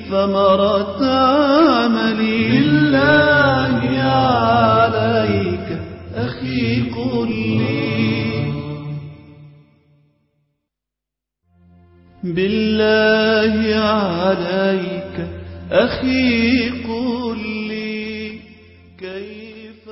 ثمرة عملي. بالله عليك أخي قل لي، بالله عليك أخي قل لي كيف.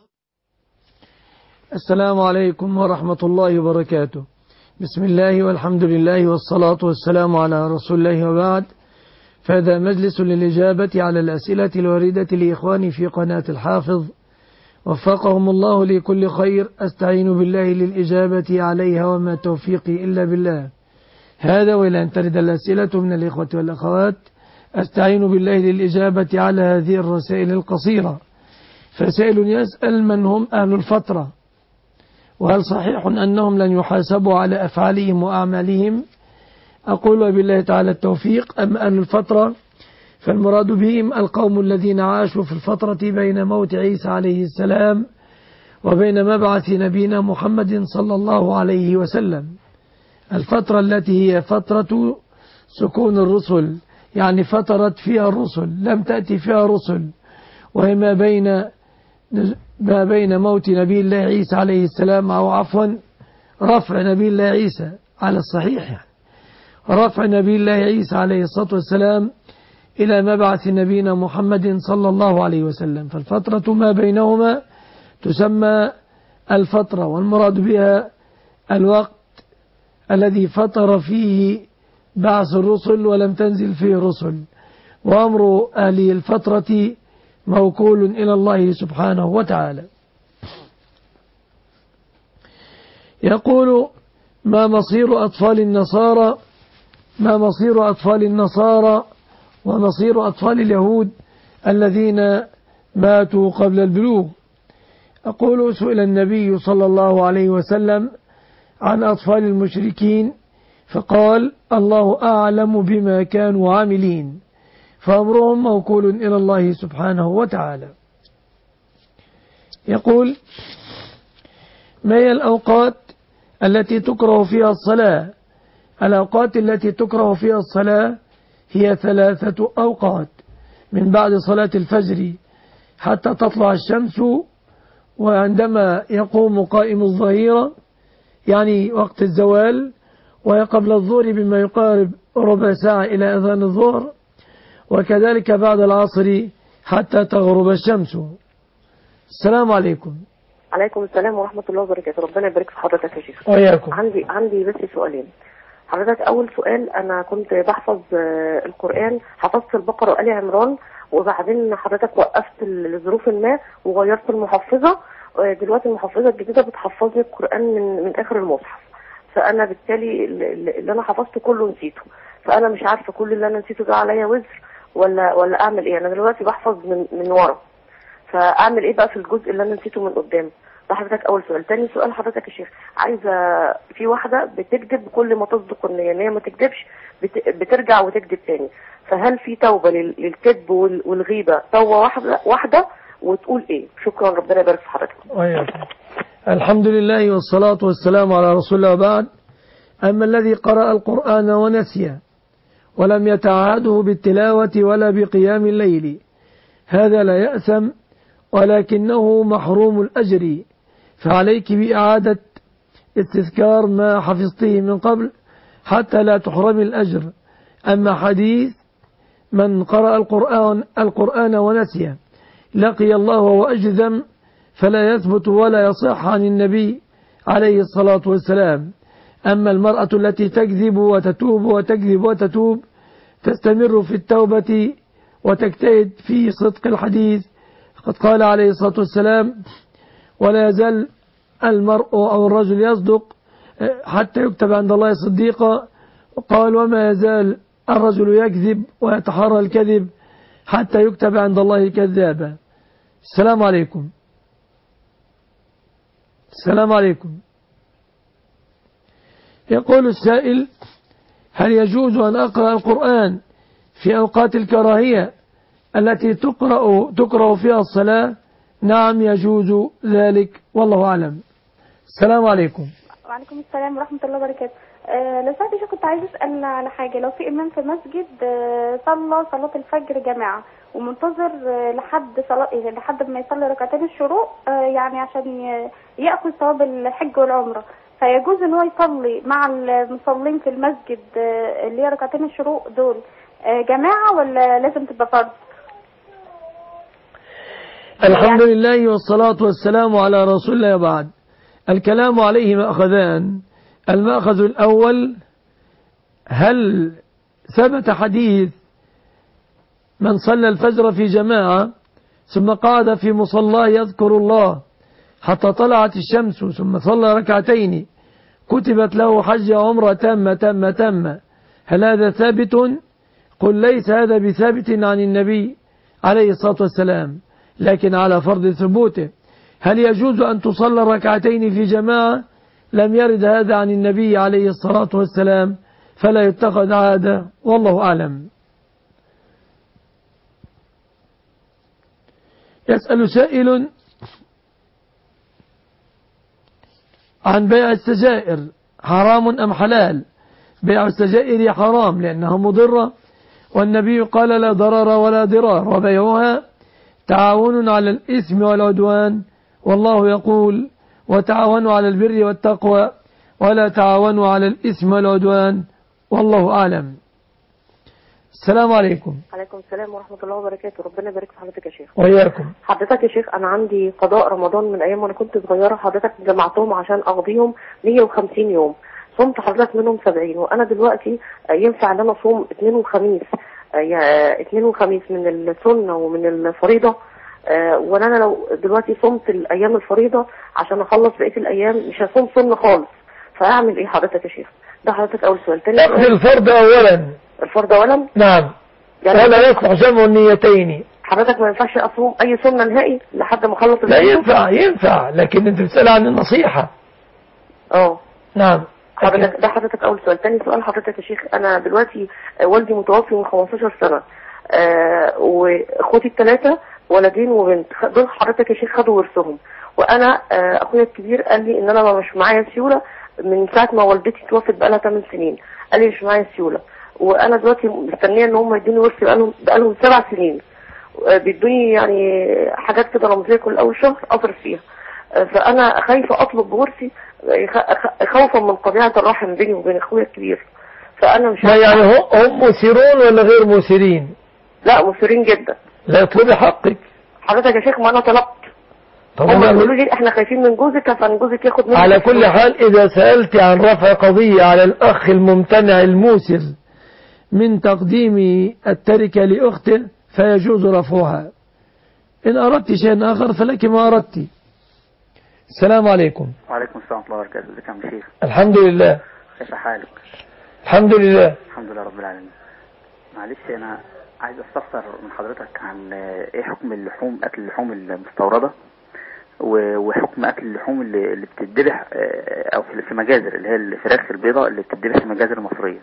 السلام عليكم ورحمة الله وبركاته. بسم الله والحمد لله والصلاة والسلام على رسول الله وبعد، فهذا مجلس للإجابة على الأسئلة الواردة لإخواني في قناة الحافظ، وفقهم الله لكل خير. أستعين بالله للإجابة عليها وما توفيقي إلا بالله. هذا وإلى أن ترد الأسئلة من الإخوة والأخوات أستعين بالله للإجابة على هذه الرسائل القصيرة. فسائل يسأل: من هم أهل الفترة؟ وهل صحيح أنهم لن يحاسبوا على أفعالهم وأعمالهم؟ أقول وبالله تعالى التوفيق. أما أهل الفترة فالمراد بهم القوم الذين عاشوا في الفترة بين موت عيسى عليه السلام وبين مبعث نبينا محمد صلى الله عليه وسلم. الفترة التي هي فترة سكون الرسل، يعني فترت فيها الرسل، لم تأتي فيها رسل، وهي ما بين موت نبي الله عيسى عليه السلام، أو عفوا رفع نبي الله عيسى على الصحيح، يعني رفع نبي الله عيسى عليه الصلاة والسلام إلى مبعث نبينا محمد صلى الله عليه وسلم. فالفترة ما بينهما تسمى الفترة، والمراد بها الوقت الذي فتر فيه بعث الرسل ولم تنزل فيه رسل. وأمر أهل الفترة موكول إلى الله سبحانه وتعالى. يقول: ما مصير أطفال النصارى ومصير أطفال اليهود الذين ماتوا قبل البلوغ؟ أقول: سئل النبي صلى الله عليه وسلم عن أطفال المشركين فقال: الله أعلم بما كانوا عاملين، فأمرهم موكول إلى الله سبحانه وتعالى. يقول: ما هي الأوقات التي تكره فيها الصلاة؟ الأوقات التي تكره فيها الصلاة هي 3 أوقات: من بعد صلاة الفجر حتى تطلع الشمس، وعندما يقوم قائم الظهيرة يعني وقت الزوال، وقبل الظهر بما يقارب ربع ساعة إلى أذان الظهر، وكذلك بعد العصر حتى تغرب الشمس. السلام عليكم. عليكم السلام ورحمة الله وبركاته. ربنا يبارك في حضرتك يا شيخ. وياكم. عندي بس سؤالين حضرتك. أول سؤال: أنا كنت بحفظ القرآن، حفظت البقرة وآل عمران، وبعدين حضرتك وقفت لظروف ما وغيرت المحفظة. دلوقتي المحفظة الجديدة بتحفظني القرآن من آخر المصحف، فأنا بالتالي اللي أنا حفظته كله نسيته، فأنا مش عارفة كل اللي أنا نسيته ده عليا وزر ولا أعمل إيه؟ أنا دلوقتي بحفظ من ورا، فأعمل إيه بقى في الجزء اللي أنا نسيته من قدام؟ ده حضرتك أول سؤال. تاني سؤال حضرتك يا شيخ: عايزة، في واحدة بتكذب كل ما تصدق النية ان هي ما تكذبش، بترجع وتكذب تاني، فهل في توبة للكذب والغيبة توبة واحدة وتقول إيه؟ شكرا، ربنا يبارك في حضرتك. الحمد لله والصلاة والسلام على رسول الله وبعد. أما الذي قرأ القرآن ونسي ولم يتعاهده بالتلاوة ولا بقيام الليل، هذا لا يأثم، ولكنه محروم الأجر، فعليك بإعادة استذكار ما حفظته من قبل حتى لا تحرم الأجر. أما حديث من قرأ القرآن ونسي لقي الله وهو أجذم فلا يثبت ولا يصح عن النبي عليه الصلاة والسلام. أما المرأة التي تكذب وتتوب وتكذب وتتوب تستمر في التوبة وتجتهد في صدق الحديث، قد قال عليه الصلاة والسلام: ولا يزال المرء أو الرجل يصدق حتى يكتب عند الله صديقا. قال: وما يزال الرجل يكذب ويتحرى الكذب حتى يكتب عند الله كذابا. السلام عليكم. السلام عليكم. يقول السائل: هل يجوز أن أقرأ القرآن في أوقات الكراهية التي تقرأ فيها الصلاة؟ نعم، يجوز ذلك، والله أعلم. السلام عليكم. وعليكم السلام ورحمة الله وبركاته. لو سمحت يا شيخ كنت عايز اسال على حاجه. لو في امام في مسجد صلى صلاه الفجر جماعه ومنتظر لحد ما يصلي ركعتين الشروق يعني عشان ياخذ ثواب الحج والعمره، فيجوز ان هو يصلي مع المصلين في المسجد اللي هي ركعتين الشروق دول جماعه ولا لازم تبقى فرض؟ الحمد لله والصلاة والسلام على رسول الله. بعد الكلام عليه مأخذان. المأخذ الأول: هل ثبت حديث من صلى الفجر في جماعة ثم قعد في مصلاه يذكر الله حتى طلعت الشمس ثم صلى ركعتين كتبت له حج عمرة تامة، هل هذا ثابت؟ قل ليس هذا بثابت عن النبي عليه الصلاة والسلام، لكن على فرض ثبوته. هل يجوز أن تصلى ركعتين في جماعة؟ لم يرد هذا عن النبي عليه الصلاة والسلام، فلا يتخذ عادة، والله أعلم. يسأل سائل عن بيع السجائر حرام أم حلال؟ بيع السجائر حرام لأنها مضرة، والنبي قال لا ضرر ولا ضرار، وبيعها تعاون على الإثم والعدوان، والله يقول وتعاونوا على البر والتقوى ولا تعاونوا على الإثم والعدوان، والله أعلم. السلام عليكم. عليكم السلام ورحمة الله وبركاته. ربنا يبارك في حضرتك يا شيخ. وإياكم. حضرتك يا شيخ أنا عندي قضاء رمضان من أيام وأنا كنت صغيرة، حضرتك جمعتهم عشان أقضيهم 150 يوم، صمت حضرتك منهم 70، وأنا دلوقتي ينفع أن أنا أصوم اثنين وخميس، اثنين وخميس من السنة ومن الفريضة، وانا لو دلوقتي صمت الايام الفريضة عشان اخلص بقية الايام مش هصوم سنة خالص، فاعمل ايه حضرتك يا شيخ؟ ده حضرتك اول سؤال. تاني اخذ الفرض اولا. الفرض اولا؟ نعم. يعني ولا يصلح جمع النيتين. حضرتك ما ينفعش اصوم اي سنة نهائي لحد ما اخلص؟ لا ينفع لكن انت بتسأل عن النصيحة. نعم حضرتك. ده حضرتك اول سؤال. تاني سؤال حضرتك يا شيخ، انا دلوقتي والدي متوفي من 15 سنة، واخوتي الثلاثة ولدين وبنت، دول حضرتك يا شيخ خدوا ورثهم، وانا اخويا الكبير قال لي ان انا مش معايا سيولة من ساعة ما والدتي توفت بقالها 8 سنين، قال لي مش معايا سيولة، وانا دلوقتي مستنية ان هم يدوني ورث بقالهم 7 سنين، بيدوني يعني حاجات كده رمزية كل اول شهر اصرف فيها، فانا خايفة اطلب ورثي خوفا من قطيعة الرحم بيني وبين اخويا الكبير، فانا مش عارفة. يعني هم مسيرون ولا غير مسيرين؟ لا مسيرين جدا. لا اطلبي حقك حضرتك يا شيخ، ما انا طلبت، هم يقولوا لي احنا خايفين من جوزك عشان جوزك ياخد منك. على كل حال إذا سألت عن رفع قضية على الأخ الممتنع الموسر من تقديم التركة لأخته فيجوز رفعها. إن أردت شيئا آخر فلك ما أردت. السلام عليكم. وعليكم السلام ورحمة الله وبركاته. ازيك يا عم شيخ؟ الحمد لله. كيف حالك؟ الحمد لله. الحمد لله رب العالمين. معلش أنا عايز استفسر من حضرتك عن ايه حكم اللحوم، اكل اللحوم المستوردة، وحكم اكل اللحوم اللي بتتذبح او في مجازر، اللي هي الفراخ البيضاء اللي بتتذبح في مجازر مصرية.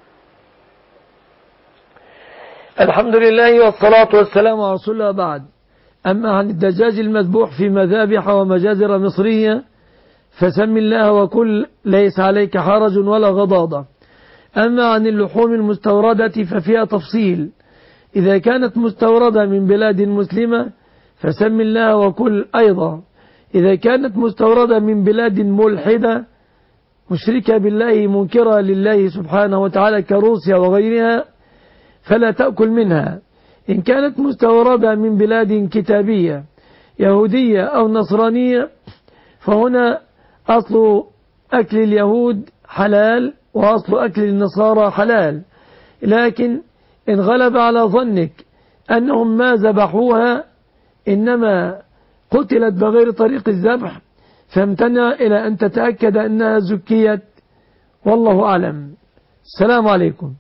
الحمد لله والصلاة والسلام على رسول الله. بعد، أما عن الدجاج المذبوح في مذابح ومجازر مصرية فسم الله وكل، ليس عليك حرج ولا غضاضة. أما عن اللحوم المستوردة ففيها تفصيل، إذا كانت مستوردة من بلاد مسلمة فسم الله وكل أيضا، إذا كانت مستوردة من بلاد ملحدة مشركة بالله منكرة لله سبحانه وتعالى كروسيا وغيرها فلا تأكل منها. إن كانت مستوردة من بلاد كتابية يهودية أو نصرانية فهنا أصل أكل اليهود حلال وأصل أكل النصارى حلال، لكن إن غلب على ظنك أنهم ما ذبحوها إنما قتلت بغير طريق الذبح فامتنع إلى أن تتأكد أنها زكيت، والله أعلم. السلام عليكم.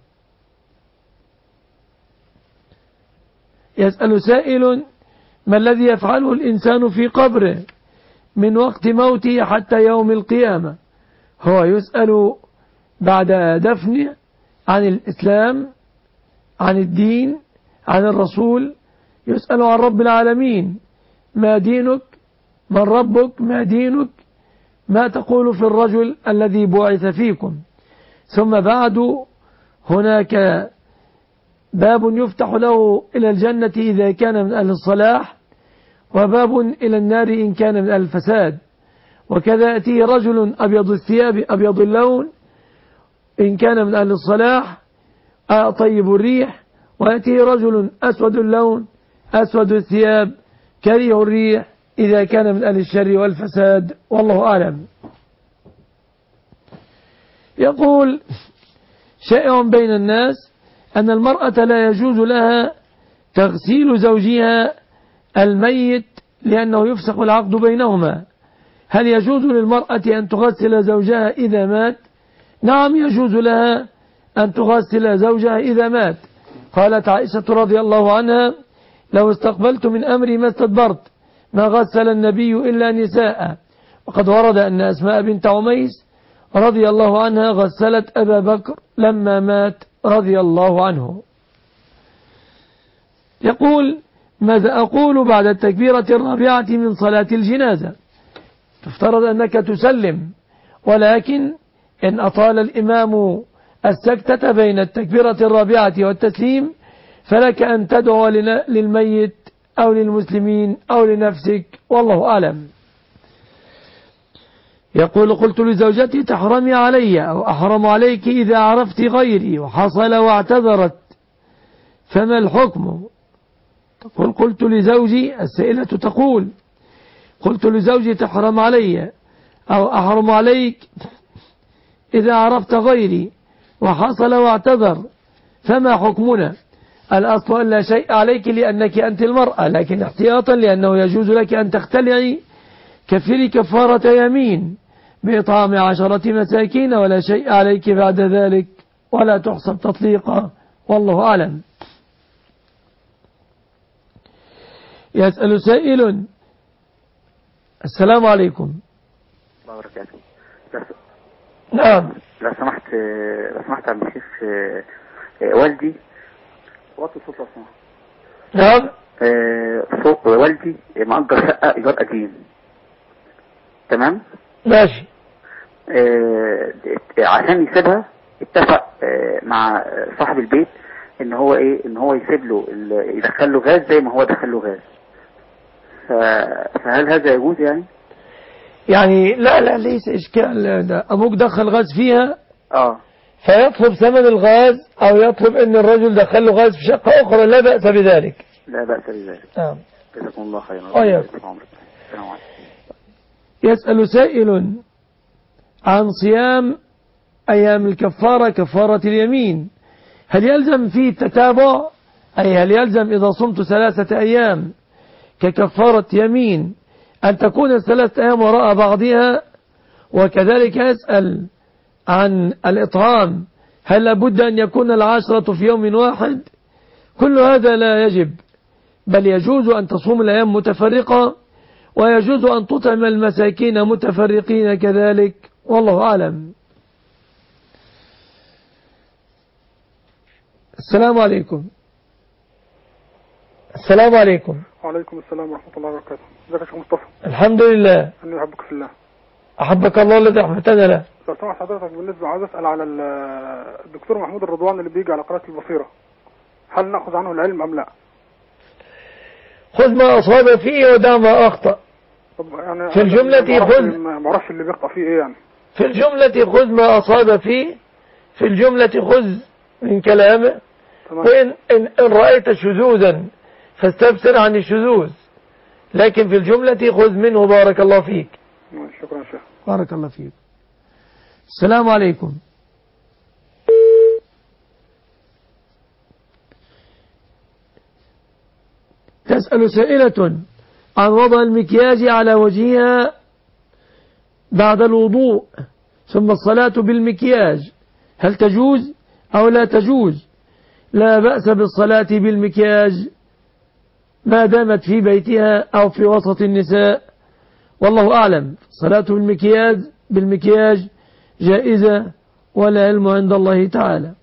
يسأل سائل: ما الذي يفعله الإنسان في قبره من وقت موته حتى يوم القيامة؟ هو يسأل بعد دفنه عن الإسلام، عن الدين، عن الرسول، يسأل عن رب العالمين: ما دينك؟ من ربك؟ ما دينك؟ ما تقول في الرجل الذي بعث فيكم؟ ثم بعد هناك باب يفتح له إلى الجنة إذا كان من أهل الصلاح، وباب إلى النار إن كان من أهل الفساد. وكذا يأتيه رجل أبيض الثياب أبيض اللون إن كان من أهل الصلاح طيب الريح، ويأتيه رجل أسود اللون أسود الثياب كريه الريح إذا كان من أهل الشر والفساد، والله أعلم. يقول شائع بين الناس أن المرأة لا يجوز لها تغسيل زوجها الميت لأنه يفسخ العقد بينهما. هل يجوز للمرأة أن تغسل زوجها إذا مات؟ نعم، يجوز لها أن تغسل زوجها إذا مات. قالت عائشة رضي الله عنها: لو استقبلت من أمري ما استدبرت، ما غسل النبي إلا نساء. وقد ورد أن أسماء بنت عميس رضي الله عنها غسلت أبا بكر لما مات رضي الله عنه. يقول: ماذا أقول بعد التكبيرة الرابعة من صلاة الجنازة؟ تفترض أنك تسلم، ولكن إن أطال الإمام السكتة بين التكبيرة الرابعة والتسليم فلك أن تدعو للميت أو للمسلمين أو لنفسك، والله أعلم. يقول: قلت لزوجتي: تحرمي علي أو أحرم عليك إذا عرفت غيري وحصل واعتذرت، فما الحكم؟ تقول: قلت لزوجي، السائلة تقول: قلت لزوجي: تحرم علي أو أحرم عليك إذا عرفت غيري وحصل واعتذر، فما حكمنا؟ الأصل أن لا شيء عليك لأنك أنت المرأة، لكن احتياطا لأنه يجوز لك أن تختلعي كفري كفارة يمين بإطعام 10 مساكين، ولا شيء عليك بعد ذلك ولا تحسب تطليقا، والله أعلم. يسأل سائل: السلام عليكم. الله وبركاته. نعم. لو سمحت يا عم الشيخ، والدي وطي صوت لو سمحت. نعم. صوت والدي مأجر شقة إيجار قديم، تمام؟ ماشي. عشان يسيبها اتفق مع صاحب البيت ان هو يسيب له يدخل له غاز زي ما هو دخل له غاز. فهل هذا يجوز يعني لا ليس إشكال. ده أبوك دخل غاز فيها فيطلب ثمن الغاز أو يطلب أن الرجل دخل له غاز في شقة أخرى، لا بأس بذلك. لا بأس بذلك. نعم. جزاكم الله خيرا. السلام عليكم. يسأل سائل عن صيام أيام الكفارة، كفارة اليمين، هل يلزم فيه التتابع؟ أي هل يلزم إذا صمت 3 أيام ككفارة يمين أن تكون 3 أيام وراء بعضها؟ وكذلك يسأل عن الإطعام، هل لابد أن يكون 10 في يوم واحد؟ كل هذا لا يجب، بل يجوز أن تصوم الأيام متفرقة، ويجوز أن تطعم المساكين متفرقين كذلك، والله أعلم. السلام عليكم. السلام عليكم. وعليكم السلام ورحمة الله وبركاته. ازيك يا شيخ مصطفى؟ الحمد لله. أني أحبك في الله. أحبك الله الذي أحببتنا له. لو سمحت حضرتك، بالنسبة عاوز أسأل على الدكتور محمود الرضوان اللي بيجي على قناة البصيرة، هل نأخذ عنه العلم أم لا؟ خذ ما أصاب فيه ودع ما أخطأ. طب يعني في الجملة خذ، ما أعرفش اللي بيخطأ فيه إيه يعني. في الجملة خذ ما أصاب فيه، في الجملة خذ من كلامه. وإن رأيت شذوذا فاستبصر عن الشذوذ، لكن في الجملة خذ منه. بارك الله فيك. شكرا شيخ. بارك الله فيك. السلام عليكم. تسأل سائلة عن وضع المكياج على وجهها بعد الوضوء ثم الصلاة بالمكياج، هل تجوز أو لا تجوز؟ لا بأس بالصلاة بالمكياج ما دامت في بيتها أو في وسط النساء، والله أعلم. الصلاة بالمكياج جائزة، والعلم عند الله تعالى.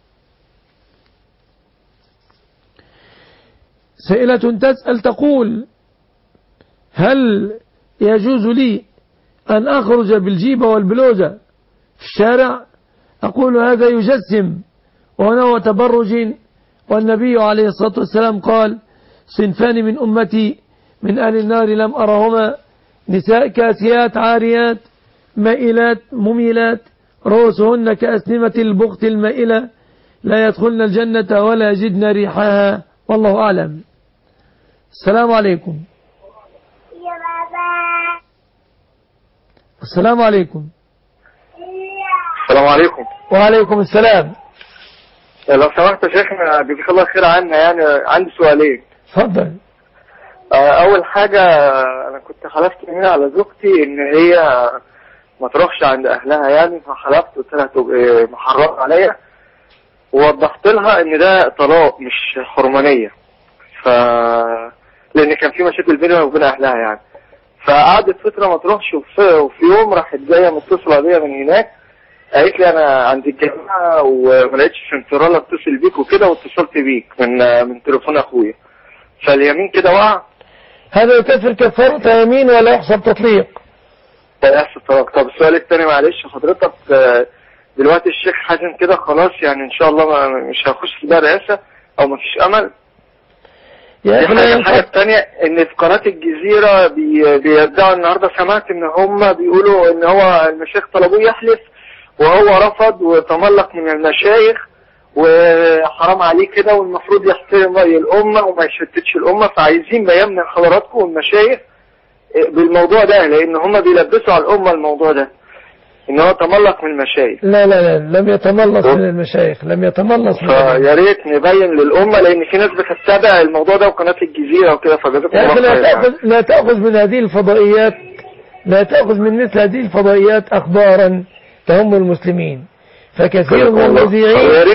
سائلة تسأل تقول: هل يجوز لي أن أخرج بالجيبة والبلوزة في الشارع أقول هذا يجسم ونوع تبرج، والنبي عليه الصلاة والسلام قال: صنفان من أمتي من أهل النار لم أرهما، نساء كاسيات عاريات مائلات مميلات رؤوسهن كأسنمة البخت المائلة لا يدخلن الجنة ولا يجدن ريحها، والله أعلم. السلام عليكم. السلام عليكم. السلام عليكم. وعليكم السلام. لو سمحت يا شيخنا جزاك الله خير عنا، يعني عندي سؤالين. اتفضل. اول حاجة انا كنت حلفت يمين على زوجتي ان هي ما تروحش عند اهلها، يعني فحلفت قلت لها تبقى محرمة عليا، ووضحت لها ان ده طلاق مش حرمانية، لان كان في مشاكل بينها وبين اهلها يعني. فقعدت فترة ما تروحش، وفي يوم راحت جاية متصلة بيا من هناك، قالت لي انا عند الجامعة وما لقيتش سنترال اتصل بيك وكده، واتصلت بيك من تليفون اخويا، فاليمين كده وقع. هذا يكفر كفارة يمين ولا يحسب تطليق؟ يحسب طلاق. طب السؤال الثاني معلش حضرتك، دلوقتي الشيخ حازم كده خلاص يعني ان شاء الله مش هخش بقى رئاسة او ما فيش امل؟ دي الحاجة الثانية ان في قناة الجزيرة بيرجعوا النهاردة، سمعت ان هم بيقولوا ان هو المشايخ طلبوه يحلف وهو رفض وتملق من المشايخ، وحرام عليه كده، والمفروض يحترم رأي الأمة وما يشتتش الأمة. فعايزين بيان من حضراتكم والمشايخ بالموضوع ده، لأن هم بيلبسوا على الأمة الموضوع ده ان هو تملق من المشايخ. لا لا لا، لم يتملص من المشايخ، لم يتملص من المشايخ. فيا ريت نبين للأمة، لأن في ناس بتتابع الموضوع ده وقناة الجزيرة وكده، فجزاكم الله خير. لا تأخذ من هذه الفضائيات، لا تأخذ من مثل هذه الفضائيات أخبارا تهم المسلمين، فكثير من المذيعين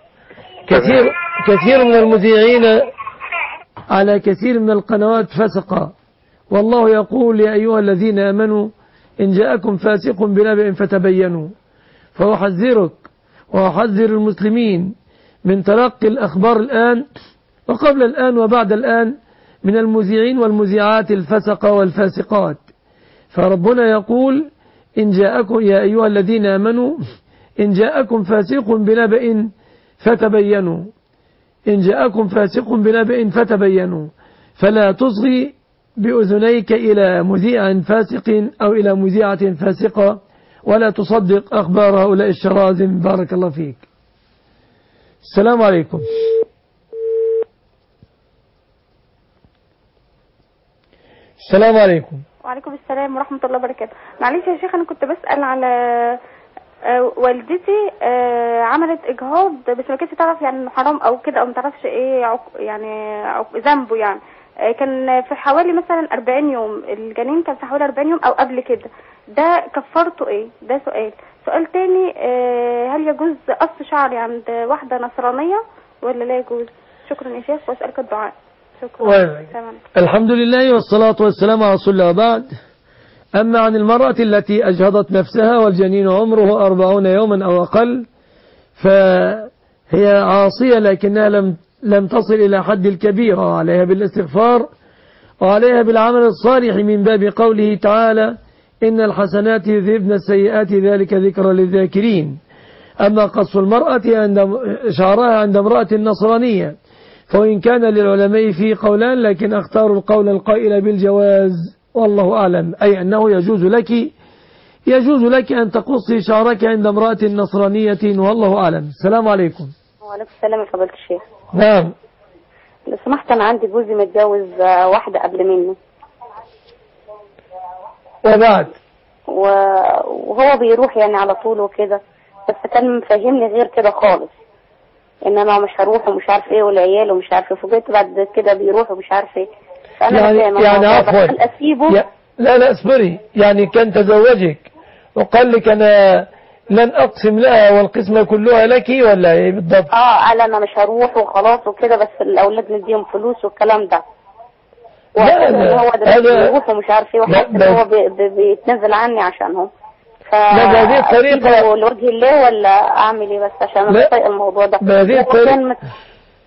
كثير من المذيعين على كثير من القنوات فسقة. والله يقول: يا أيها الذين آمنوا إن جاءكم فاسق بنبأ فتبينوا. فأحذرك وأحذر المسلمين من تلقي الأخبار الآن وقبل الآن وبعد الآن من المذيعين والمذيعات الفسقة والفاسقات. فربنا يقول: إن جاءكم يا أيها الذين آمنوا إن جاءكم فاسق بنبأ فتبينوا، إن جاءكم فاسق بنبأ فتبينوا، فلا تصغي بأذنيك إلى مذيع فاسق أو إلى مذيعة فاسقة، ولا تصدق أخبار هؤلاء الشراذم. بارك الله فيك. السلام عليكم. السلام عليكم. وعليكم السلام ورحمة الله وبركاته. معلش يا شيخ، أنا كنت بسأل على والدتي عملت إجهاض، بس ما كانتش تعرف يعني إنه حرام أو كده، أو ما تعرفش إيه يعني ذنبه يعني. كان في حوالي مثلا 40 يوم، الجنين كان في حوالي 40 يوم أو قبل كده، ده كفرته إيه؟ ده سؤال تاني، هل يجوز قص شعري عند واحدة نصرانية ولا لا يجوز؟ شكرا يا شيخ، وأسألك الدعاء. شكرا. الحمد لله والصلاة والسلام على رسول الله. وبعد، أما عن المرأة التي أجهضت نفسها والجنين عمره 40 يوما أو أقل، فهي عاصية لكنها لم تصل إلى حد الكبيرة، عليها بالاستغفار وعليها بالعمل الصالح، من باب قوله تعالى: إن الحسنات يذهبن السيئات ذلك ذكرى للذاكرين. أما قص المرأة شعرها عند امرأة نصرانية، فإن كان للعلماء فيه قولان، لكن اختار القول القائل بالجواز، والله أعلم، أي أنه يجوز لك أن تقصي شعرك عند امرأة نصرانية، والله أعلم. السلام عليكم. وعليكم السلام يا فضيلة الشيخ. نعم. لو سمحت، أنا عندي جوزي متجوز واحدة قبل منه، وبعد وهو بيروح يعني على طول وكده، بس كان مفهمني غير كده خالص، انما مش هروح ومش عارف ايه والعيال ومش عارف ايه، فوجئت بعد كده بيروح ومش عارف ايه. يعني عفوا، اسيبه؟ لا اصبري، يعني كان تزوجك وقال لك انا لن اقسم لها والقسمة كلها لك، ولا ايه بالضبط؟ قال انا مش هروح وخلاص وكده، بس الاولاد نديهم فلوس والكلام ده. لا هو ده بيروح ومش عارف ايه، وحاسس هو بيتنزل عني عشانهم. بهذه الطريقة لوجه الله، ولا اعمل ايه بس عشان انا طايق الموضوع ده؟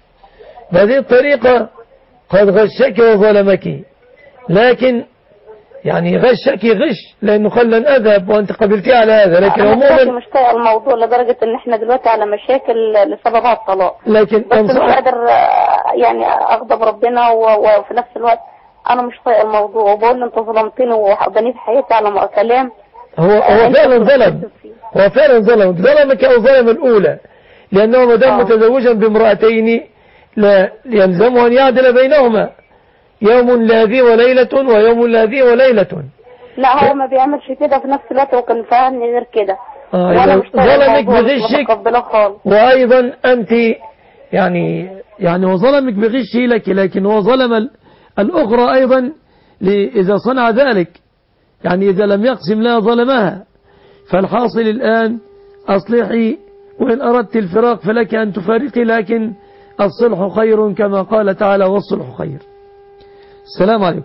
بهذه الطريقة قد غشك وظلمك، لكن يعني غشك يغش لأنه قال لن أذهب وأنت قبلتي على هذا، لكن عموما مش طايق الموضوع لدرجة ان احنا دلوقتي على مشاكل لسببها الطلاق، لكن بس مش قادر يعني اغضب ربنا وفي نفس الوقت انا مش طايق الموضوع وبقول له انت ظلمتني وبنيت حياتي على كلام. هو فعلا ظلمك أو ظلم الأولى، لأنه ما دام متزوجا بامرأتين لا يلزمه أن يعدل بينهما، يوم لهذه وليلة ويوم لهذه وليلة. لا هو ما بيعملش كده، في نفس الوقت هو كان فاهمني غير كده. وانا مش ظلمك بغشك، وأيضا أنت يعني هو ظلمك بغشه لكن هو ظلم الأخرى أيضا إذا صنع ذلك، يعني إذا لم يقسم لها ظلمها. فالحاصل الآن أصلحي، وإن أردت الفراق فلك أن تفارقي، لكن الصلح خير كما قال تعالى والصلح خير. السلام عليكم.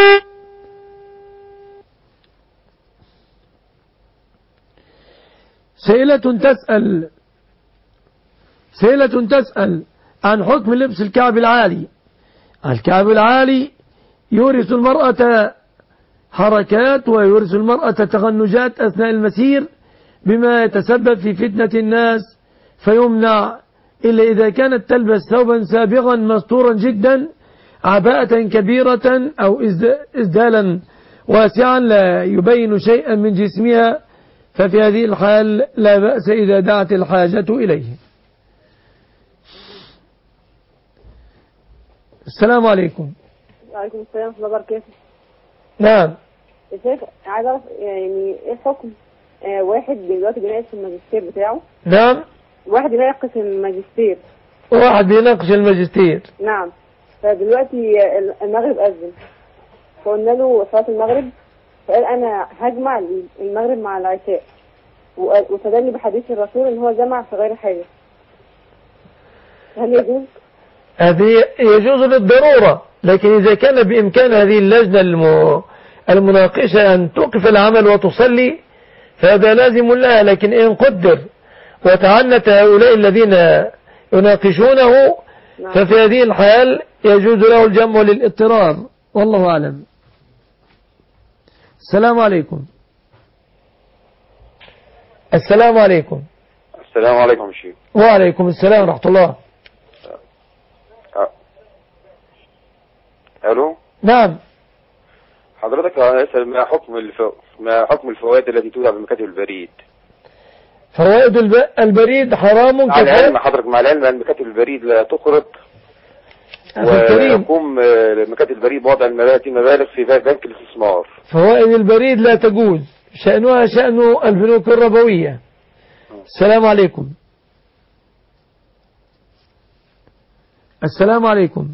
سائلة تسأل عن حكم لبس الكعب العالي. الكعب العالي يورث المرأة حركات ويورث المرأة تغنجات أثناء المسير، بما يتسبب في فتنة الناس فيمنع، إلا إذا كانت تلبس ثوبا سابغا مستورا جدا، عباءة كبيرة أو إسدالا واسعا لا يبين شيئا من جسمها، ففي هذه الحال لا بأس إذا دعت الحاجة إليه. السلام عليكم. وعليكم السلام ورحمة الله وبركاته. نعم. يا شيخ عايز أعرف يعني إيه حكم واحد دلوقتي بيناقش الماجستير بتاعه. نعم. واحد بيناقش الماجستير. واحد بيناقش الماجستير. نعم. فدلوقتي المغرب أذن، فقلنا له صلاة المغرب، فقال أنا هجمع المغرب مع العشاء، وفدلني بحديث الرسول إن هو جمع في غير حاجة. هل يجوز؟ هذه يجوز للضرورة، لكن إذا كان بإمكان هذه اللجنة المناقشة أن توقف العمل وتصلي فهذا لازم لها، لكن إن قدر وتعنت هؤلاء الذين يناقشونه ففي هذه الحال يجوز له الجمع للاضطرار، والله أعلم. السلام عليكم. السلام عليكم. السلام عليكم شيخ. وعليكم السلام ورحمة الله. الو. نعم. حضرتك اسال ما حكم الفوائد التي تودع بمكاتب البريد؟ فوائد البريد حرام مع العلم حضرتك مع العلم ان مكاتب البريد لا تقرض، ويقوم مكاتب البريد بوضع المبالغ في بنك الاستثمار. فوائد البريد لا تجوز، شأنها شأن البنوك الربوية. السلام عليكم. السلام عليكم.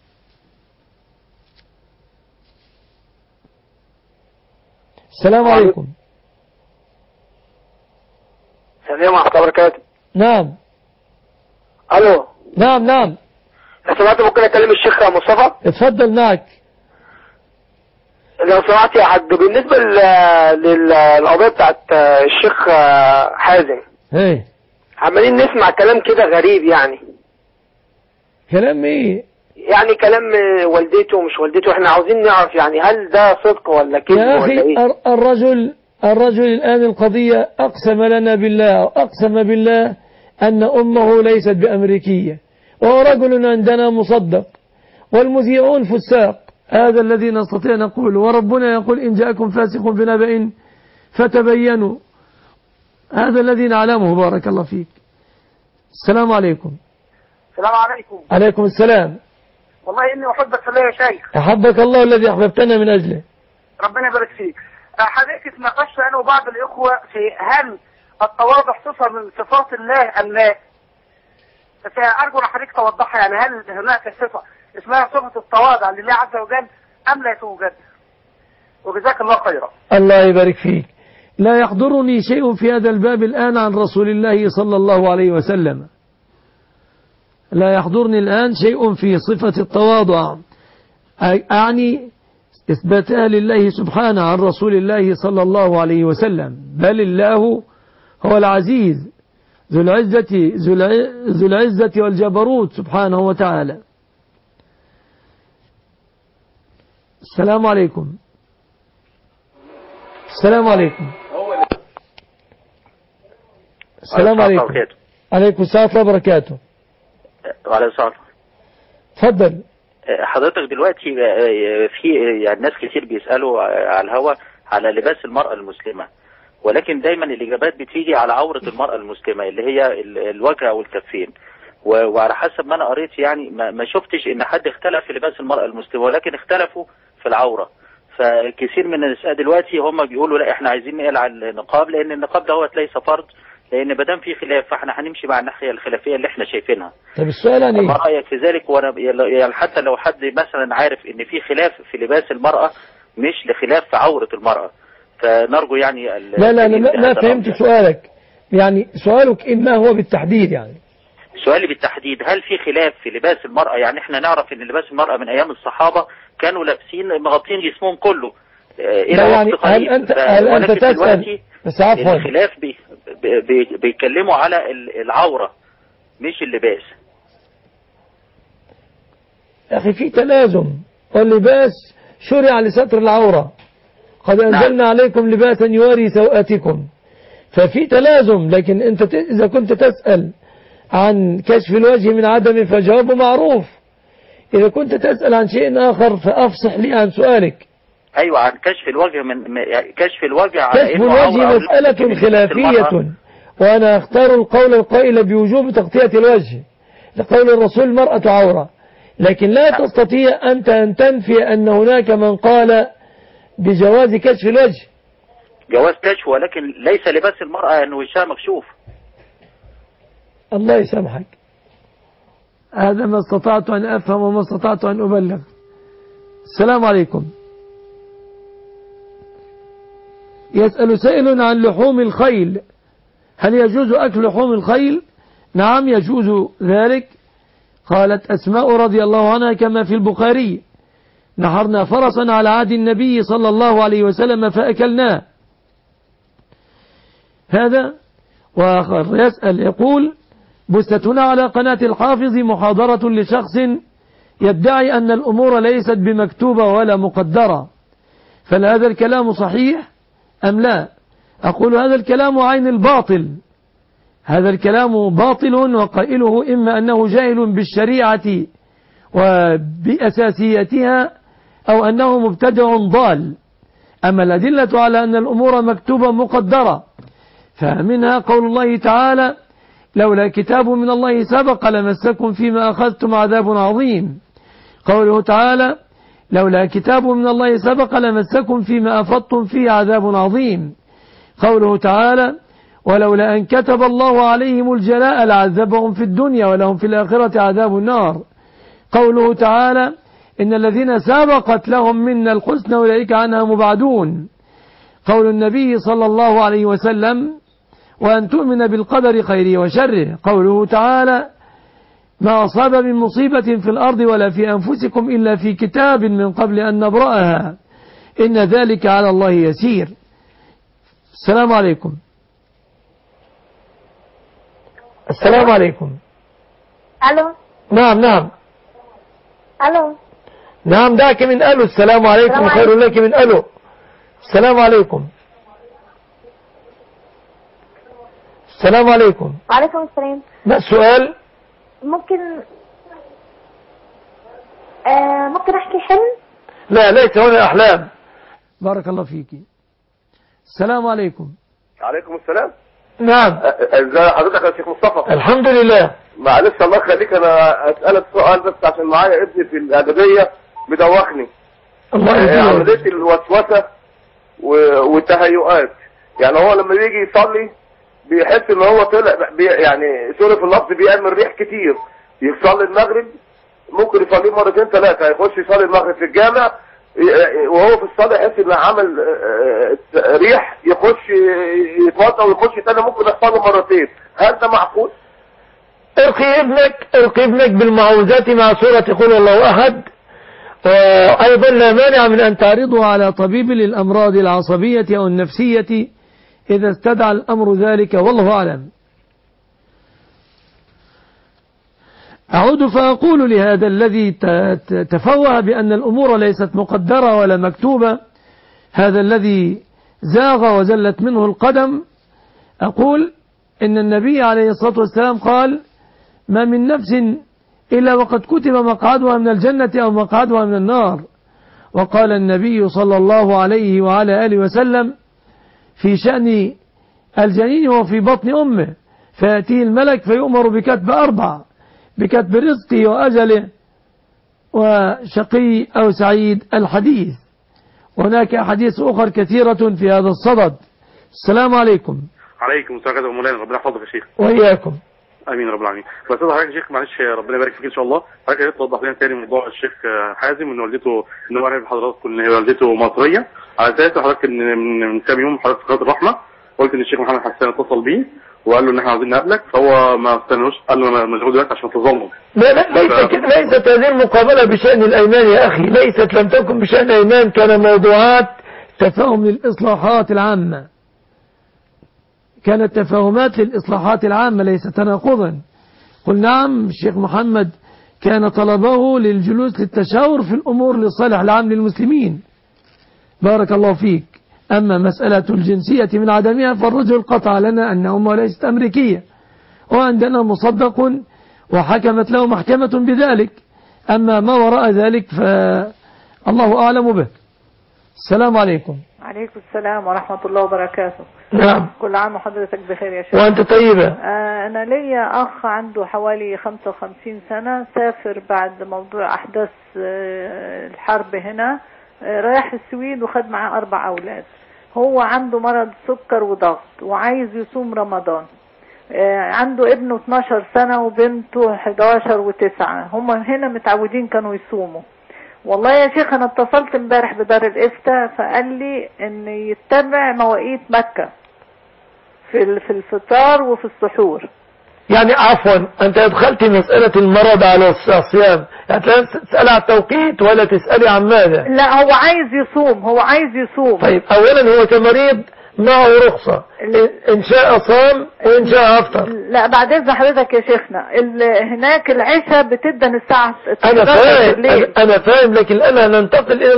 السلام عليكم. السلام ورحمة الله وبركاته. نعم. الو. نعم. لو سمحت ممكن اكلم الشيخ مصطفى؟ اتفضل معك. لو سمحت يا حاج، بالنسبة للقضية بتاعت الشيخ حازم، ايه عمالين نسمع كلام كده غريب. يعني كلام ايه؟ يعني كلام والدته ومش والدته، احنا عاوزين نعرف يعني هل ده صدق ولا كذب يا أخي ولا ايه؟ الرجل الآن القضية أقسم لنا بالله، أقسم بالله أن أمه ليست بأمريكية، وهو رجل عندنا مصدق، والمذيعون فساق، هذا الذي نستطيع نقول، وربنا يقول إن جاءكم فاسق بنبأ فتبينوا، هذا الذي نعلمه. بارك الله فيك. السلام عليكم. السلام عليكم. عليكم السلام. والله إني أحبك في الله يا شيخ. أحبك الله الذي أحببتنا من أجله. ربنا يبارك فيك. حضرتك اتناقشت أنا وبعض الإخوة في هل التواضع صفة من صفات الله أم لا؟ فأرجو أن حضرتك توضحها، يعني هل هناك صفة اسمها صفة التواضع لله عز وجل أم لا توجد؟ وجزاك الله خيرا. الله يبارك فيك. لا يحضرني شيء في هذا الباب الآن عن رسول الله صلى الله عليه وسلم، لا يحضرني الآن شيء في صفة التواضع، أعني إثباتها لله سبحانه عن رسول الله صلى الله عليه وسلم، بل الله هو العزيز ذو العزة والجبروت سبحانه وتعالى. السلام عليكم. السلام عليكم. السلام عليكم. عليكم السلام ورحمة الله وبركاته. وعليكم السلام. اتفضل. حضرتك دلوقتي في يعني ناس كتير بيسألوا على الهوا على لباس المرأة المسلمة، ولكن دايما الإجابات بتيجي على عورة المرأة المسلمة اللي هي الوجه أو الكفين، وعلى حسب ما أنا قريت يعني ما شفتش إن حد اختلف في لباس المرأة المسلمة، ولكن اختلفوا في العورة. فكثير من النساء دلوقتي هم بيقولوا لا احنا عايزين نقلع النقاب، لأن النقاب دوت ليس فرض، لأن ما دام في خلاف فاحنا هنمشي مع الناحية الخلافية اللي احنا شايفينها. طب السؤال يعني ما رأيك في ذلك؟ وانا يعني حتى لو حد مثلا عارف ان في خلاف في لباس المرأة مش لخلاف في عورة المرأة، فنرجو يعني لا أنا ما فهمت سؤالك. يعني سؤالك ما هو بالتحديد؟ يعني سؤالي بالتحديد هل في خلاف في لباس المرأة؟ يعني احنا نعرف ان لباس المرأة من ايام الصحابة كانوا لابسين مغطين جسمهم كله الى يعني وقت قريب، هل انت تسأل بس عفوا الخلاف بيتكلموا على العورة مش اللباس. يا أخي في تلازم، واللباس شرع لستر العورة، قد أنزلنا عليكم لباسا يواري سوآتكم، ففي تلازم. لكن أنت إذا كنت تسأل عن كشف الوجه من عدم فجوابه معروف. إذا كنت تسأل عن شيء آخر فأفصح لي عن سؤالك. أيوة عن كشف الوجه كشف الوجه على كشف الوجه مسألة خلافية، وأنا أختار القول القائل بوجوب تغطية الوجه لقول الرسول المرأة عورة، لكن لا تستطيع أنت أن تنفي أن هناك من قال بجواز كشف الوجه. جواز كشف، ولكن ليس لباس المرأة أن وجهها مكشوف. الله يسامحك، هذا ما استطعت أن أفهم وما استطعت أن أبلغ. السلام عليكم. يسأل سائل عن لحوم الخيل، هل يجوز أكل لحوم الخيل؟ نعم يجوز ذلك. قالت أسماء رضي الله عنها كما في البخاري: نحرنا فرسا على عهد النبي صلى الله عليه وسلم فأكلناه. هذا. وآخر يسأل يقول: بثت على قناة الحافظ محاضرة لشخص يدعي أن الأمور ليست بمكتوبة ولا مقدرة، فهل هذا الكلام صحيح أم لا؟ أقول هذا الكلام عين الباطل، هذا الكلام باطل، وقائله إما أنه جاهل بالشريعة وبأساسيتها أو أنه مبتدع ضال. أما الأدلة على أن الأمور مكتوبة مقدرة فمنها قول الله تعالى: لولا كتاب من الله سبق لمسكم فيما أخذتم عذاب عظيم. قوله تعالى: لولا كتاب من الله سبق لمسكم فيما أفضتم فيه عذاب عظيم. قوله تعالى: ولولا أن كتب الله عليهم الجلاء لعذبهم في الدنيا ولهم في الآخرة عذاب النار. قوله تعالى: إن الذين سبقت لهم منا الحسنى أولئك عنها مبعدون. قول النبي صلى الله عليه وسلم: وأن تؤمن بالقدر خيره وشره. قوله تعالى: ما أصاب من مصيبة في الأرض ولا في أنفسكم إلا في كتاب من قبل أن نبرأها إن ذلك على الله يسير. السلام عليكم. السلام عليكم. ألو. نعم. ألو. نعم، دعك من ألو. السلام عليكم، خير لك من ألو. السلام عليكم. السلام عليكم. وعليكم السلام. ما السؤال؟ ممكن أحكي حلم؟ لا، ليس هنا أحلام. بارك الله فيك. السلام عليكم. عليكم السلام. نعم. ازي حضرتك يا شيخ مصطفى؟ الحمد لله. معلش الله يخليك، انا اسالك سؤال بس عشان معايا ابني في الاعداديه مدوخني. عمليه الوسوسه والتهيؤات، يعني هو لما بيجي يصلي بيحس ان هو طلع يعني سوري في اللفظ بيعمل ريح كتير. يصلي المغرب ممكن يصليه مرتين ثلاثه، يخش يصلي المغرب في الجامع وهو في الصلاة يحس ان عمل ريح، يخش يتوضا ويخش تاني ممكن يحصل له مرتين. هل ده معقول؟ ارقي ابنك بالمعوذات مع سورة قل الله أحد، وأيضا لا مانع من أن تعرضه على طبيب للأمراض العصبية أو النفسية إذا استدعى الأمر ذلك، والله أعلم. أعود فأقول لهذا الذي تفوه بأن الأمور ليست مقدرة ولا مكتوبة، هذا الذي زاغ وزلت منه القدم، أقول إن النبي عليه الصلاة والسلام قال: ما من نفس إلا وقد كتب مقعدها من الجنة أو مقعدها من النار. وقال النبي صلى الله عليه وعلى آله وسلم في شأن الجنين وفي بطن أمه: فيأتيه الملك فيؤمر بكتب 4: بكتب رزقه وأجله وشقي أو سعيد الحديث. وهناك أحاديث أخرى كثيرة في هذا الصدد. السلام عليكم. عليكم السلام ورحمة الله. ربنا يحفظك يا شيخ. وإياكم. امين رب العالمين. بس حضرتك يا شيخ معلش ربنا يبارك فيك ان شاء الله، حضرتك توضح لنا تاني موضوع الشيخ حازم ان والدته، ان هو عارف حضراتكم ان هي والدته مصريه، على اساس حضرتك ان من كام يوم حضرتك في قناه الرحمه قلت ان الشيخ محمد حسان اتصل بيه وقال له ان احنا عاوزين نقابلك، فهو ما استنوش، قال له انا مشغول دلوقتي عشان تظلم. لا ليست هذه المقابله بشان الايمان يا اخي، ليست، لم تكن بشان ايمان، كان موضوعات تفاهم للاصلاحات العامه، كانت تفاهمات للإصلاحات العامة ليس تناقضا. قل نعم الشيخ محمد كان طلبه للجلوس للتشاور في الأمور للصالح العام للمسلمين، بارك الله فيك. أما مسألة الجنسية من عدمها فالرجل قطع لنا أن أمه ليست أمريكية، وعندنا مصدق وحكمت له محكمة بذلك، أما ما وراء ذلك فالله أعلم به. السلام عليكم. عليكم السلام ورحمة الله وبركاته. نعم. كل عام وحضرتك بخير يا شيخ. وأنت طيبة. أنا ليا أخ عنده حوالي 55 سنة، سافر بعد موضوع أحداث الحرب هنا، رايح السويد وخد معاه 4 أولاد. هو عنده مرض سكر وضغط وعايز يصوم رمضان. عنده ابنه 12 سنة وبنته 11 و9. هم هنا متعودين كانوا يصوموا. والله يا شيخ انا اتصلت امبارح بدار الافتاء فقال لي ان يتبع مواقيت مكة في الفطار وفي السحور. يعني عفوا انت ادخلت مسألة المرض على الصيام، يعني تسأل عن التوقيت ولا تسألي عن ماذا؟ لا هو عايز يصوم، هو عايز يصوم. طيب اولا هو كمريض معه رخصة، ان شاء صام وان شاء افطر. لا بعد اذن حضرتك يا شيخنا، هناك العشاء بتبدا الساعة 11 بالليل. انا فاهم، لكن الان هننتقل الى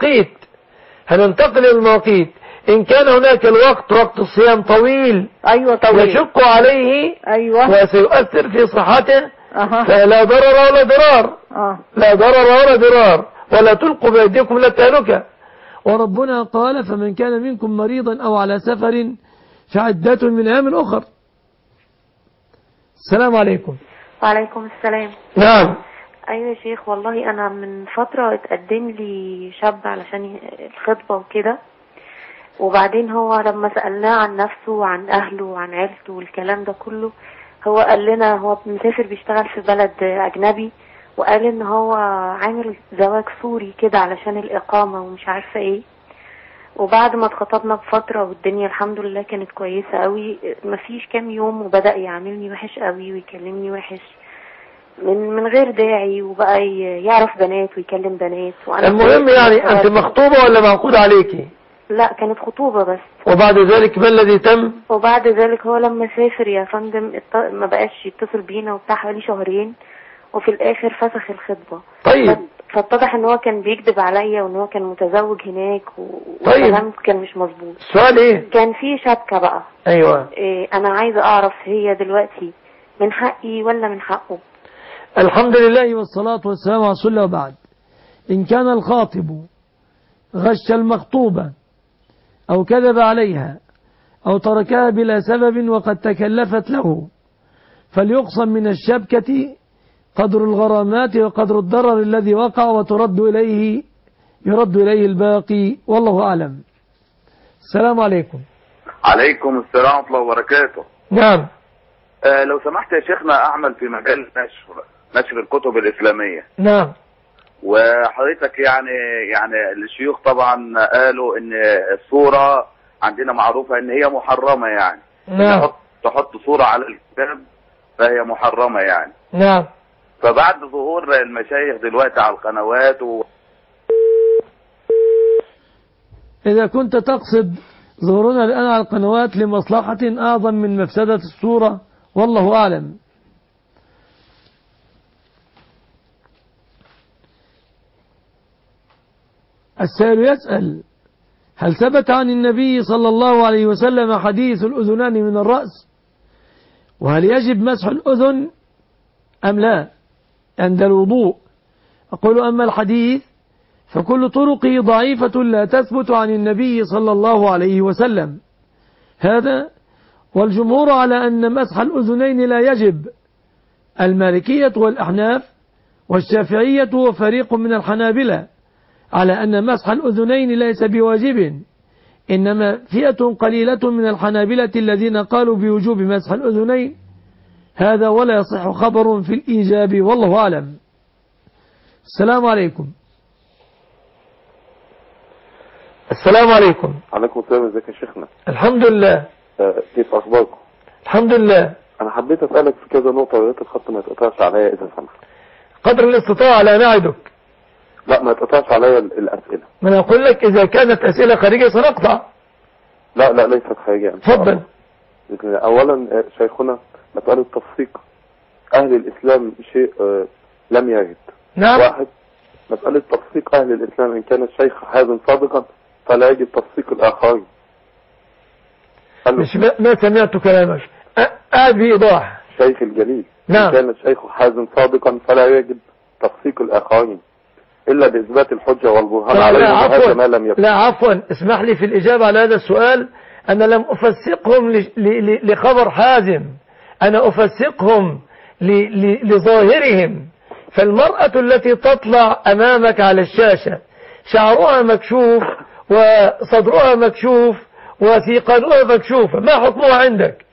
المواقيت. ان كان هناك الوقت وقت الصيام طويل، ايوه طويل، يشق عليه، ايوه، وسيؤثر في صحته، فلا ضرر ولا ضرار. لا ضرر ولا ضرار، ولا تلقوا بأيديكم إلى التهلكة. وربنا قال: فمن كان منكم مريضا أو على سفر فعدة من أيام أخر. السلام عليكم. وعليكم السلام. نعم. أيوة يا شيخ، والله أنا من فترة اتقدم لي شاب علشان الخطبة وكده، وبعدين هو لما سألناه عن نفسه وعن أهله وعن عيلته والكلام ده كله، هو قال لنا هو مسافر بيشتغل في بلد أجنبي، وقال ان هو عامل زواج سوري كده علشان الإقامة ومش عارفة ايه. وبعد ما اتخطبنا بفترة والدنيا الحمد لله كانت كويسة قوي، مفيش كام يوم وبدأ يعاملني وحش قوي ويكلمني وحش من غير داعي، وبقى يعرف بنات ويكلم بنات. المهم يعني انت مخطوبة ولا معقود عليكي؟ لا كانت خطوبة بس. وبعد ذلك ما الذي تم؟ وبعد ذلك هو لما سافر يا فندم ما بقاش يتصل بينا وبتاع حوالي شهرين، وفي الاخر فسخ الخطبة. طيب. فاتضح ان هو كان بيكذب عليا وان هو كان متزوج هناك والكلام كان مش مظبوط. السؤال ايه؟ كان في شبكة بقى. ايوه. انا عايزة اعرف هي دلوقتي من حقي ولا من حقه؟ الحمد لله والصلاة والسلام على رسول الله. وبعد، ان كان الخاطب غش المخطوبة او كذب عليها او تركها بلا سبب وقد تكلفت له، فليقسم من الشبكة قدر الغرامات وقدر الضرر الذي وقع، يرد إليه الباقي، والله أعلم. السلام عليكم. عليكم السلام ورحمة الله وبركاته. نعم. لو سمحت يا شيخنا، أعمل في مجال نشر الكتب الإسلامية. نعم. وحضرتك يعني الشيوخ طبعا قالوا إن الصورة عندنا معروفة إن هي محرمة، يعني نعم. تحط صورة على الكتاب فهي محرمة يعني. نعم. فبعد ظهور المشايخ دلوقتي على القنوات إذا كنت تقصد ظهورنا الآن على القنوات لمصلحة أعظم من مفسدة الصورة، والله أعلم. السائل يسأل: هل ثبت عن النبي صلى الله عليه وسلم حديث الأذنان من الرأس؟ وهل يجب مسح الأذن أم لا عند الوضوء؟ أقول أما الحديث فكل طرقه ضعيفة لا تثبت عن النبي صلى الله عليه وسلم هذا، والجمهور على أن مسح الأذنين لا يجب، المالكية والأحناف والشافعية وفريق من الحنابلة على أن مسح الأذنين ليس بواجب، إنما فئة قليلة من الحنابلة الذين قالوا بوجوب مسح الأذنين هذا، ولا يصح خبر في الإيجاب والله أعلم. السلام عليكم. السلام عليكم. عليكم السلام. ازيك يا شيخنا؟ الحمد لله. كيف اخباركم؟ الحمد لله. انا حبيت اسالك في كذا نقطه ويا ريت الخط ما يتقطعش عليا اذا سمحت. قدر الاستطاعه لا نعدك. لا ما يتقطعش عليا الاسئله. ما انا اقول لك اذا كانت اسئله خارجيه سنقطع. لا ليست خارجيه. تفضل. اولا شيخنا مساله تفسيق اهل الاسلام شيء لم يرد. نعم. واحد، مساله تفسيق اهل الاسلام ان كان الشيخ حازم صادقا فلا يجب تفسيق الاخرين. مش ما سمعت كلامك. بإيضاح. شيخ الجليل. نعم. إن كان الشيخ حازم صادقا فلا يجب تفسيق الآخرين إلا بإثبات الحجة والبرهان عليهم، وهذا ما لم يكن. لا عفوا، اسمح لي في الإجابة على هذا السؤال. أنا لم أفسقهم لخبر حازم، أنا أفسقهم لظاهرهم. فالمرأة التي تطلع أمامك على الشاشة شعرها مكشوف وصدرها مكشوف وثيقانها مكشوفة، ما حكمها عندك؟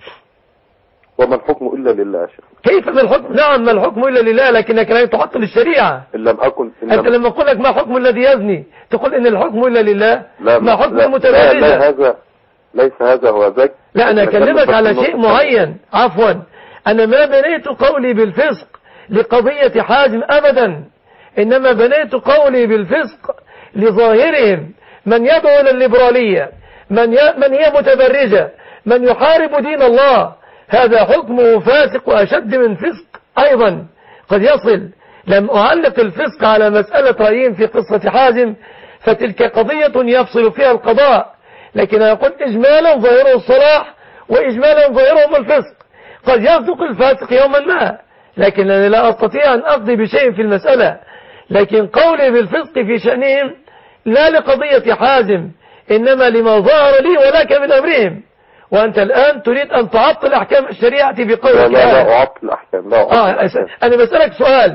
وما الحكم إلا لله يا شيخ. كيف ما الحكم؟ نعم ما الحكم إلا لله، لكنك لا تعطل الشريعة. إن لم أكن أنت لما أقول لك ما حكم الذي يزني تقول إن الحكم إلا لله. لا ما حكم المتبرجة؟ لا هذا ليس هذا هو ذاك. لا أنا أكلمك على شيء معين. عفوا، أنا ما بنيت قولي بالفسق لقضية حازم أبدا، إنما بنيت قولي بالفسق لظاهرهم، من يدعو إلى الليبرالية، من هي متبرجة، من يحارب دين الله، هذا حكمه فاسق وأشد من فسق أيضا قد يصل. لم أعلق الفسق على مسألة رأيين في قصة حازم، فتلك قضية يفصل فيها القضاء، لكن أقول إجمالا ظاهره الصلاح وإجمالا ظاهرهم الفسق. قد يصدق الفاسق يوما ما، لكن أنا لا أستطيع أن أقضي بشيء في المسألة. لكن قولي بالفسق في شأنهم لا لقضية حازم، إنما لما ظهر لي ولك من أمرهم. وأنت الآن تريد أن تعطل أحكام الشريعة بقولك. لا أعطل الأحكام. أنا بسألك سؤال،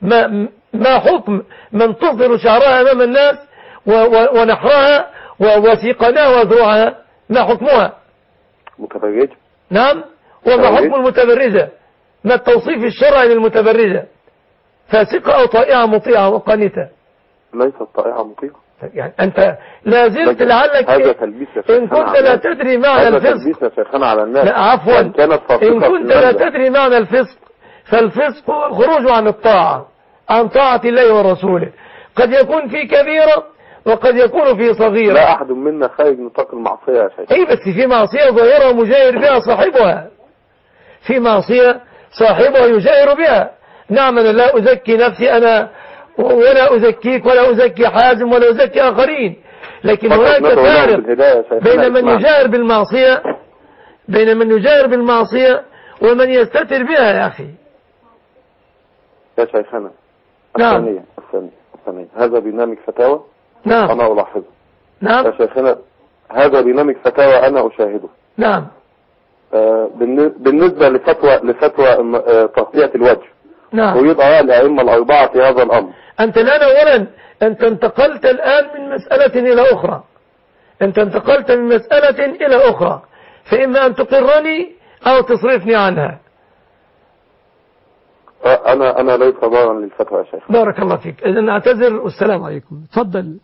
ما حكم من تظهر شعرها أمام الناس ونحرها وثيقناها وذروعها، ما حكمها؟ متبرجة. نعم. وما حكم المتبرجة؟ ما التوصيف الشرعي للمتبرجة؟ فاسقة أو طائعة مطيعة وقانتة؟ ليست طائعة مطيعة. يعني أنت لا زلت لعلك إن كنت لا تدري معنى الفسق. على الناس. لا عفوا، إن كنت لا تدري معنى الفسق فالفسق خروج عن الطاعة، عن طاعة الله ورسوله، قد يكون في كبيرة وقد يكون في صغيرة. لا أحد منا خارج نطاق المعصية يا شيخ. أي بس في معصية ظاهرة مجاهر بها صاحبها، في معصية صاحبها يجاهر بها. نعم أنا لا أزكي نفسي أنا ولا أزكيك ولا أزكي حازم ولا أزكي آخرين، لكن هناك فارق بين من يجاهر بالمعصية ومن يستتر بها يا أخي. يا شيخنا نعم. الثانية هذا برنامج فتاوى. نعم. أنا ألاحظه. نعم. يا شيخنا هذا برنامج فتاوى أنا أشاهده. نعم. بالنسبة لفتوى تغطية الوجه. نعم. أريد آراء الأئمة الأربعة في هذا الأمر. أنت الآن أولا أنت انتقلت الآن من مسألة إلى أخرى، أنت انتقلت من مسألة إلى أخرى، فإما أن تقرني أو تصرفني عنها. أنا ليس ضارا للفتوى يا شيخ. بارك الله فيك. إذن أعتذر والسلام عليكم. تفضل.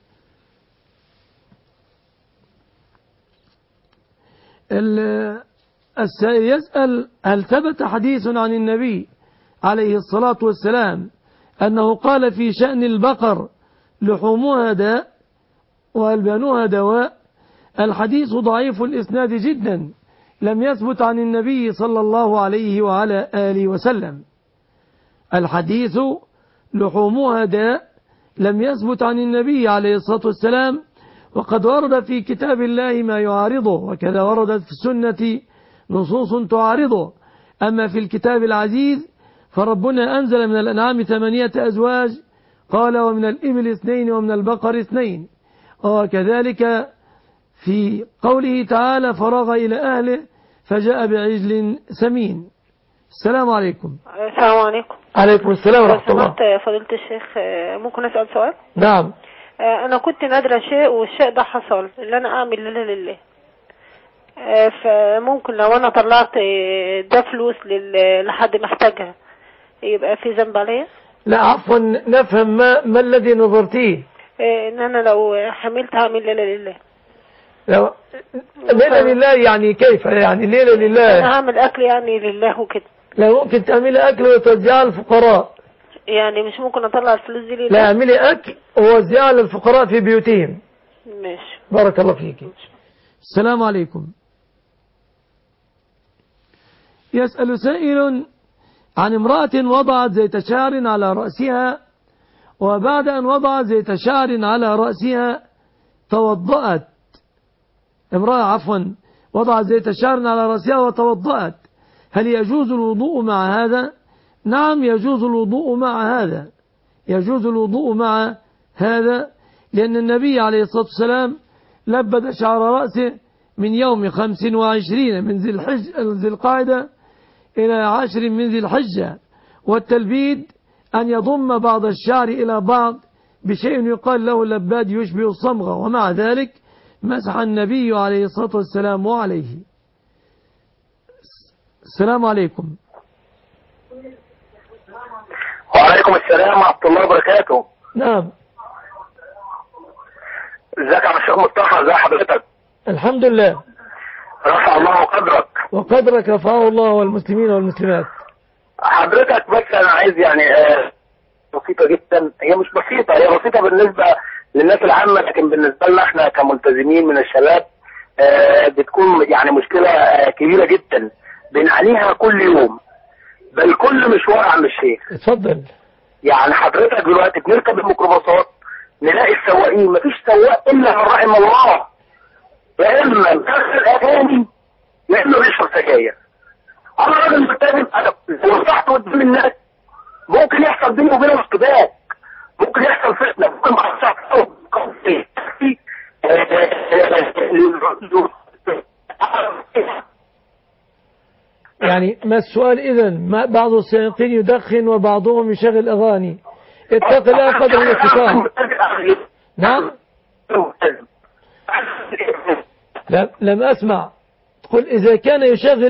السائل يسأل: هل ثبت حديث عن النبي عليه الصلاة والسلام أنه قال في شأن البقر لحومها داء وألبانها دواء؟ الحديث ضعيف الإسناد جدا، لم يثبت عن النبي صلى الله عليه وعلى آله وسلم. الحديث لحومها داء لم يثبت عن النبي عليه الصلاة والسلام، وقد ورد في كتاب الله ما يعارضه، وكذا وردت في السنة نصوص تعارضه. أما في الكتاب العزيز فربنا أنزل من الأنعام 8 أزواج، قال ومن الإبل 2 ومن البقر 2. وكذلك في قوله تعالى فرغ إلى أهله فجاء بعجل سمين. السلام عليكم. السلام عليكم. عليكم السلام ورحمة الله. فضيلة الشيخ ممكن أسأل سؤال؟ نعم. أنا كنت نادرة شيء والشيء ده حصل اللي أنا أعمل لله، فممكن لو أنا طلعت ده فلوس لحد محتاجها يبقى في ذنب عليا؟ لا عفوا، نفهم ما الذي نظرتيه. إن أنا لو حملت هعمل لله. لو ليلة لله يعني كيف يعني ليلة لله؟ أنا هعمل أكل يعني لله وكده. لا ممكن تعملي أكل وتوزعها للفقراء. يعني مش ممكن أطلع الفلوس دي لله؟ لا اعملي أكل ووزعها للفقراء في بيوتهم. ماشي. بارك الله فيك. السلام عليكم. يسأل سائل عن امرأة وضعت زيت شعر على رأسها، وبعد أن وضعت زيت شعر على رأسها توضأت. امرأة وضعت زيت شعر على رأسها وتوضأت، هل يجوز الوضوء مع هذا؟ نعم يجوز الوضوء مع هذا، يجوز الوضوء مع هذا، لأن النبي عليه الصلاة والسلام لبد شعر رأسه من يوم 25 من ذي القعدة إلى 10 من ذي الحجة. والتلبيد أن يضم بعض الشعر إلى بعض بشيء يقال له اللباد يشبه الصمغة، ومع ذلك مسح النبي عليه الصلاة والسلام عليه. السلام عليكم. وعليكم السلام ورحمة الله وبركاته. نعم. ازيك يا شيخ مصطفى؟ ازي حضرتك؟ الحمد لله. رفع الله قدرك. وقدرك رفعه الله والمسلمين والمسلمات. حضرتك بس انا عايز يعني بسيطة جدا، هي مش بسيطة، هي بسيطة بالنسبة للناس العامة، لكن بالنسبة لنا احنا كملتزمين من الشباب بتكون يعني مشكلة كبيرة جدا بنعانيها كل يوم، بل كل مشوار عم الشيخ. اتفضل. يعني حضرتك دلوقتي بنركب الميكروباصات نلاقي السواقين مفيش سواق الا من رحم الله، يا اما مشغل اغاني يا اما بيشرب سجاير. انا راجل ملتزم، انا لو صحت قدام الناس ممكن يحصل بيني وبينهم اشتباك، ممكن يحصل فتنه، ممكن ما يحصلش يعني ما السؤال إذن؟ بعض السائقين يدخن وبعضهم يشغل أغاني، اتق الله قدر الاستطاعة. نعم. لم أسمع. قل إذا كان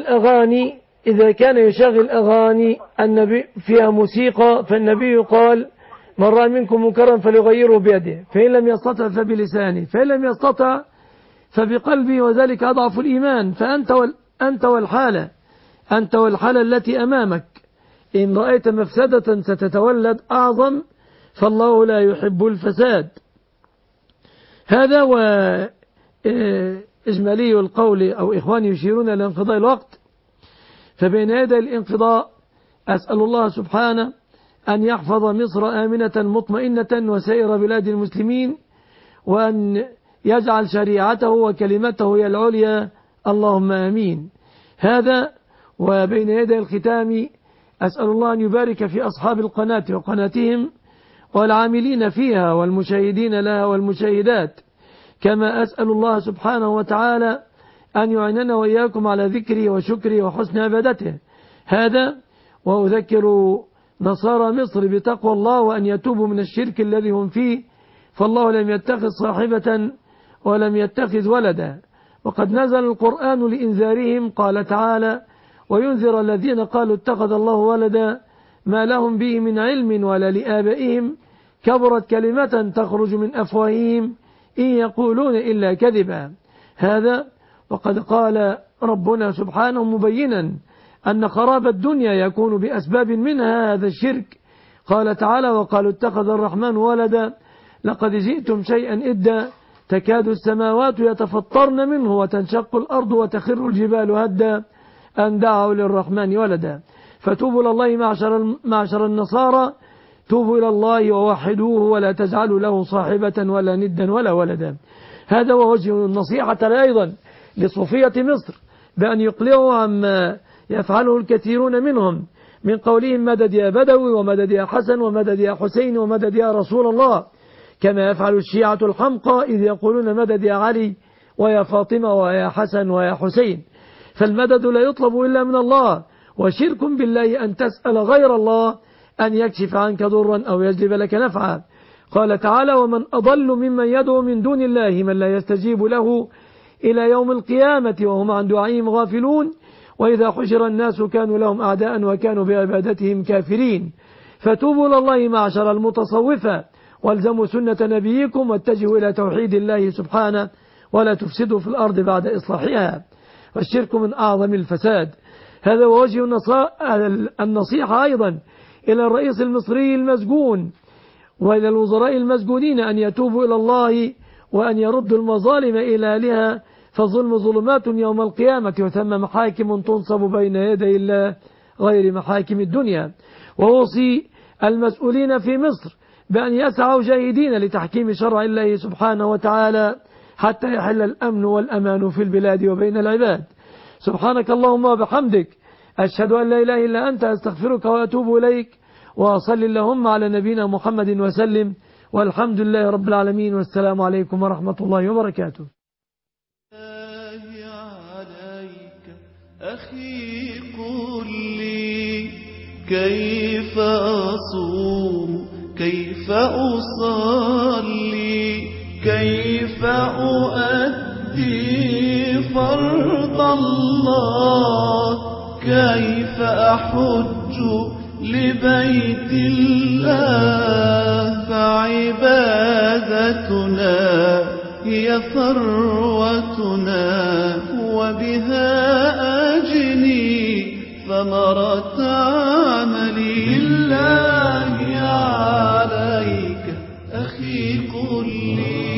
يشغل أغاني النبي فيها موسيقى، فالنبي قال من رأى منكم منكرا فليغيره بيده، فإن لم يستطع فبلسانه، فإن لم يستطع فبقلبه، وذلك أضعف الإيمان. فأنت والحالة التي أمامك، إن رأيت مفسدة ستتولد أعظم، فالله لا يحب الفساد. هذا وإجمالي القول، أو إخواني يشيرون إلى انقضاء الوقت، فبين يدي الانقضاء أسأل الله سبحانه أن يحفظ مصر آمنة مطمئنة وسائر بلاد المسلمين، وأن يجعل شريعته وكلمته هي العليا، اللهم آمين. هذا وبين يدي الختام أسأل الله أن يبارك في أصحاب القناة وقناتهم والعاملين فيها والمشاهدين لها والمشاهدات، كما أسأل الله سبحانه وتعالى أن يعيننا وإياكم على ذكره وشكره وحسن عبادته. هذا وأذكر نصارى مصر بتقوى الله وأن يتوبوا من الشرك الذي هم فيه، فالله لم يتخذ صاحبة ولم يتخذ ولدا، وقد نزل القرآن لإنذارهم، قال تعالى وينذر الذين قالوا اتخذ الله ولدا ما لهم به من علم ولا لآبائهم، كبرت كلمة تخرج من أفواههم إن يقولون إلا كذبا. هذا وقد قال ربنا سبحانه مبينا أن خراب الدنيا يكون بأسباب منها هذا الشرك، قال تعالى وقالوا اتخذ الرحمن ولدا لقد جئتم شيئا إدا تكاد السماوات يتفطرن منه وتنشق الأرض وتخر الجبال هدا أن دعوا للرحمن ولدا. فتوبوا إلى الله معشر النصارى، توبوا إلى الله ووحدوه ولا تجعلوا له صاحبة ولا ندا ولا ولدا. هذا ووجه النصيحة أيضا لصوفية مصر بأن يقلعوا عما يفعله الكثيرون منهم من قولهم مدد يا بدوي ومدد يا حسن ومدد يا حسين ومدد يا رسول الله، كما يفعل الشيعة الحمقى إذ يقولون مدد يا علي ويا فاطمة ويا حسن ويا حسين. فالمدد لا يطلب إلا من الله، وشرك بالله أن تسأل غير الله أن يكشف عنك ضرا أو يجلب لك نفعا. قال تعالى ومن أضل ممن يدعو من دون الله من لا يستجيب له إلى يوم القيامة وهم عن دعائهم غافلون وإذا حشر الناس كانوا لهم أعداء وكانوا بعبادتهم كافرين. فتوبوا إلى الله معشر المتصوفة والزموا سنة نبيكم واتجهوا إلى توحيد الله سبحانه ولا تفسدوا في الأرض بعد إصلاحها، والشرك من أعظم الفساد. هذا وجه النصيحة أيضا إلى الرئيس المصري المسجون وإلى الوزراء المسجونين أن يتوبوا إلى الله وأن يردوا المظالم إلى أهلها، فالظلم ظلمات يوم القيامة وثم محاكم تنصب بين يدي الله غير محاكم الدنيا. ووصي المسؤولين في مصر بأن يسعوا جاهدين لتحكيم شرع الله سبحانه وتعالى حتى يحل الأمن والأمان في البلاد وبين العباد. سبحانك اللهم وبحمدك أشهد أن لا إله إلا أنت أستغفرك وأتوب إليك، وصل اللهم على نبينا محمد وسلم، والحمد لله رب العالمين، والسلام عليكم ورحمة الله وبركاته. أخي قل لي كيف أصوم كيف أصلي كيف أؤدي فرض الله كيف أحج لبيت الله. فعبادتنا هي ثروتنا وبها أجني ثمرة عملي. بالله عليك أخي قل لي